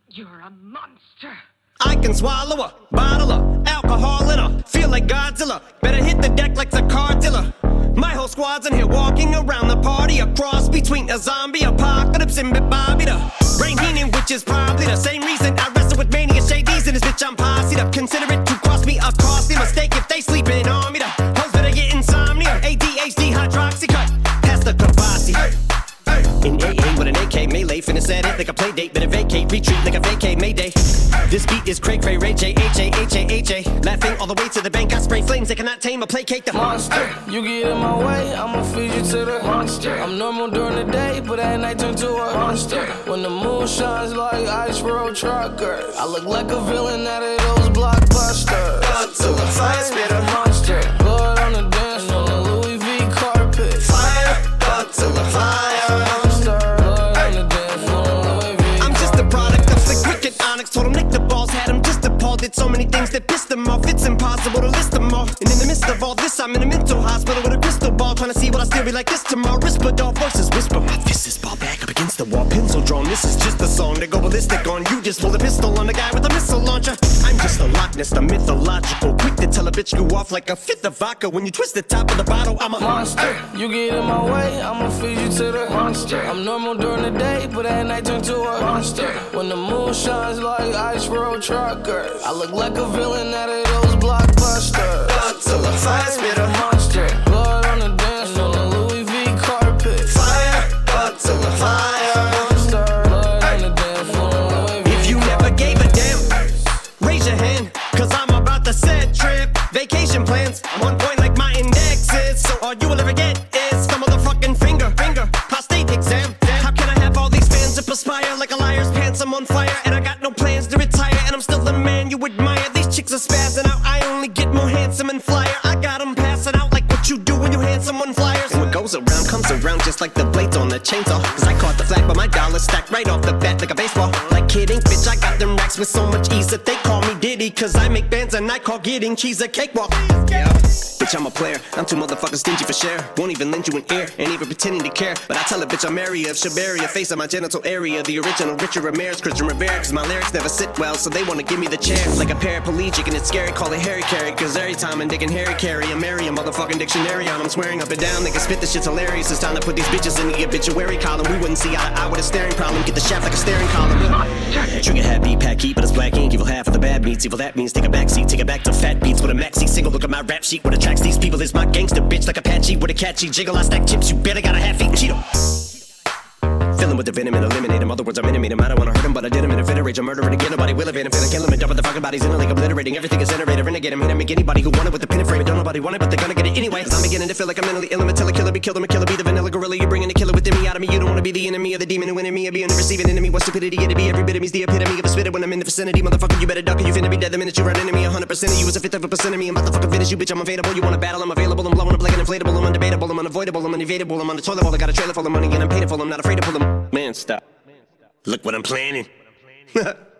You're a monster. I can swallow a bottle of alcohol in her. Feel like Godzilla. Better hit the deck like the car dealer. My whole squad's in here walking around the party. A cross between a zombie apocalypse and Bobby the Brain Heenan, which is probably the same reason I wrestle with mania shades in this bitch. I'm posse up. Consider it to cost me a costly mistake if they sleeping on me. The hoes better get insomnia. ADHD hydroxy cut. Pass the Kavasi. In AA with an AK melee, finna at it like a play date. Better vacate, retreat like a vacate Mayday. This beat is cray cray, Ray J, H-A-H-A-H-A. Laughing all the way to the bank, I spray flames. They cannot tame or placate the monster. You get in my way, I'ma feed you to the monster. I'm normal during the day, but at night turn to a monster. When the moon shines like ice road truckers, I look like a villain out of those blockbusters. Up to the fire, spit a monster. Blood on the dance floor, the Louis V carpet. Fire, up to the fire. Told him lick the balls, had him just appalled. Did so many things that pissed him off. It's impossible to list them all. And in the midst of all this, I'm in a mental hospital with a crystal ball, trying to see what I still be like this tomorrow. Whisper dog voices whisper. My fist is ball back up against the wall, pencil drawn. This is just a song to go ballistic on. You just pull a pistol on the guy with a missile launcher. I'm just a Loch Ness, the mythological. Quick to tell a bitch you off like a fifth of vodka. When you twist the top of the bottle, I'm a monster. You get in my way, I'ma feed you to the monster. I'm normal during the day, but at night turn to a monster. When the moon shines like ice road truckers, I look like a villain out of those blockbusters. Up to the fire, spit a monster. Blood on the dance floor, the Louis V carpet. Fire, up to the fire. Monster. Blood on the dance floor, Louis V. If you never gave a damn, raise your hand, cause I'm about to set trip. Vacation plans, I'm on point like my index is. So all you will ever get is the motherfucking finger. Prostate exam. How can I have all these fans that perspire like a liar's pants? I'm on fire and I got no plans to retire, and I'm still the man you admire. These chicks are spazzing out, I only get more handsome and flyer. I got them passing out like what you do when you hand someone flyers. And what goes around comes around just like the blades on the chainsaw. Cause I caught the flag but my dollar stacked right off the bat like a baseball. Like kidding, bitch, I got them racks with so much ease that they call me Diddy. Cause I make bands and I call getting cheese a cakewalk. Yeah, bitch, I'm a player, I'm too motherfucking stingy for share. Won't even lend you an ear, ain't even pretending to care. But I tell a bitch I'm area of Shabaria, face of my genital area. The original Richard Ramirez, Christian Rivera. Cause my lyrics never sit well, so they wanna give me the chair. Like a paraplegic and it's scary, call it Harry Carry. Cause every time I'm digging Harry Carry, I marry a motherfucking dictionary on. I'm swearing up and down, niggas spit this shit's hilarious. It's time to put these bitches in the obituary column. We wouldn't see eye to eye with a staring problem. Get the shaft like a staring column. Trigger happy, pack heat, but it's black ink. Evil half of the bad meats. Evil that means take a backseat, take it back to fat beats with a maxi single. Look at my rap sheet. What attracts these people is my gangster bitch like Apache with a catchy jiggle. I stack chips, you better got a half-eaten Cheeto. Fill him with the venom and eliminate him. Other words, I'm intimate him. I don't wanna hurt him, but I did him in a fit of rage. I'm murdering again, nobody will evade him. Finna kill him and dump the fucking bodies in a lake, obliterating everything is iterator. Renegade him, hit him, make anybody who want it with the pin and frame. Don't nobody want it, but they're gonna get it anyway. Cause I'm beginning to feel like I'm mentally ill. I'm a killer, be killed, I'm a killer, be the vanilla gorilla. You're bringing the killer within me out of me. You don't wanna be the enemy of the demon who in me. Or be in the receiving enemy. What stupidity it'd be. Every bit of me's the epitome of a spitter when I'm in the vicinity. Motherfucker, you better duck or you finna be dead the minute you run into me. 100% of you is a fifth of a percent of me. I'm about to fucking finish you, bitch. I'm available. You wanna battle? I'm available. I'm blowing up like an inflatable. I'm undebatable. I'm unavoidable. I'm unevadable. I'm on the toilet bowl. I got a trailer full of money and I'm paid for. I'm not afraid to pull them. Man, stop. Look what I'm planning.